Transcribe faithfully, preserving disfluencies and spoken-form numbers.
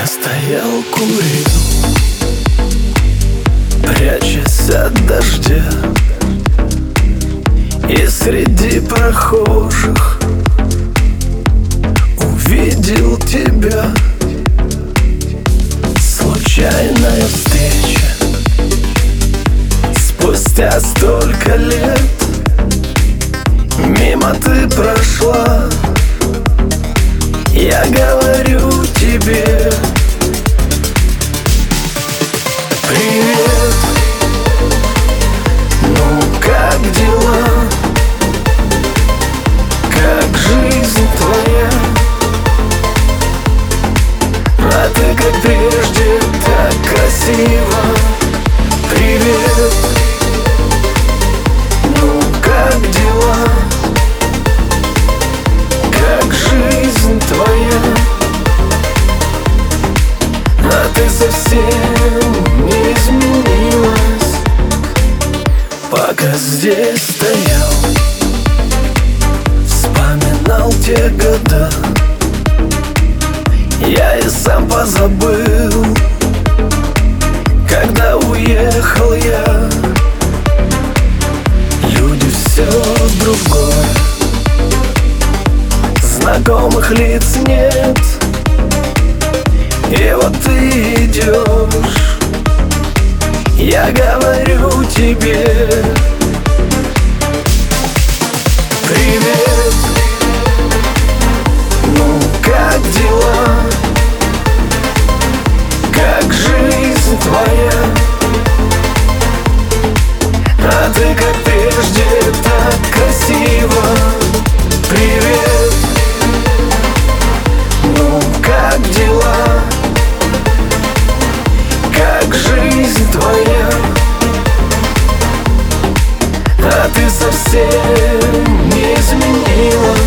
стоял, курил, прячась от дождя, и среди прохожих увидел тебя. Случайная встреча, спустя столько лет мимо ты прошла. Я говорю тебе: привет, ну как дела? Как жизнь твоя? А ты как прежде, так красиво. Привет, ну как дела? Как жизнь твоя? А ты совсем не изменилась. Пока здесь стоял, вспоминал те года, я и сам позабыл, когда уехал я. Люди все другое, знакомых лиц нет. И вот ты идешь, я говорю тебе: привет, ну как дела? Как жизнь твоя? А ты как прежде, так красиво. Привет, ну как дела? Как жизнь твоя? А ты совсем не изменилась.